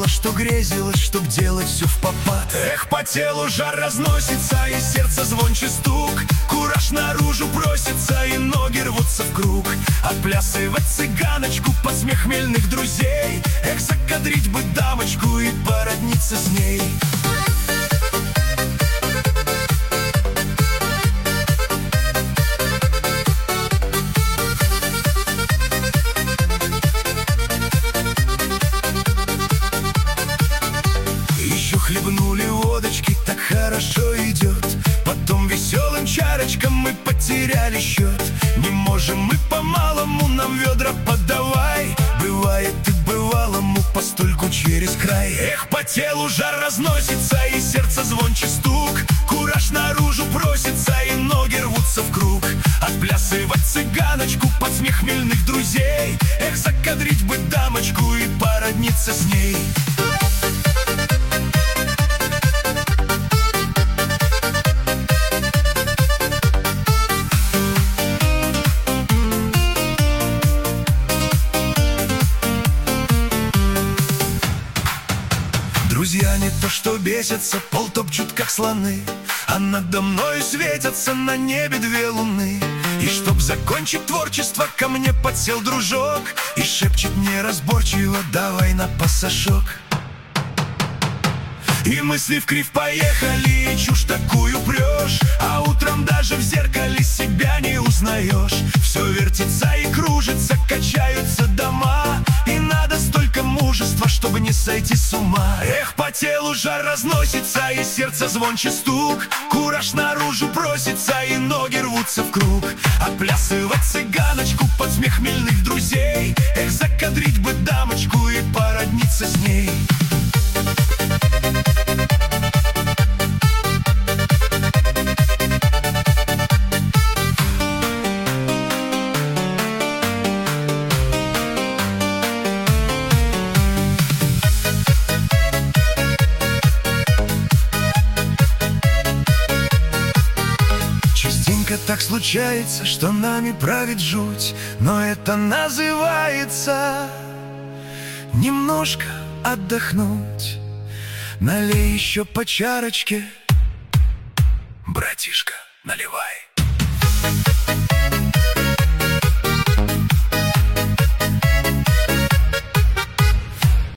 думала, что грезилась, чтоб делать все в попад. Эх, по телу жар разносится, и сердце звонче стук. Кураж наружу просится, и ноги рвутся в круг. Отплясывать цыганочку под смех хмельных друзей. Эх, закадрить бы дамочку и породниться с ней. Хлебнули водочки, так хорошо идет. Потом веселым чарочкам мы потеряли счет. Не можем мы по-малому, нам ведра подавай. Бывает и бывалому постольку через край. Эх, по телу жар разносится, и сердце звонче стук. Кураж наружу просится, и ноги рвутся в круг. Отплясывать цыганочку под смех хмельных друзей. Эх, закадрить бы дамочку и породниться с ней. Друзья не то что бесятся, пол топчут как слоны, а надо мною светятся на небе две луны. И чтоб закончить творчество, ко мне подсел дружок и шепчет неразборчиво: давай на пассажок. И мысли вкривь поехали, и чушь такую прешь, а утром даже в зеркале себя не узнаешь. Все вертится и кружится, качаются дома, и надо столько мужества, чтобы не сойти с ума. Эх, по телу жар разносится, и сердце звонче стук. Кураж наружу просится, и ноги рвутся в круг. Отплясывать цыганочку под смех хмельных друзей. Эх, закадрить бы дамочку и породниться с ней. Так случается, что нами правит жуть, но это называется немножко отдохнуть. Налей еще по чарочке, братишка, наливай.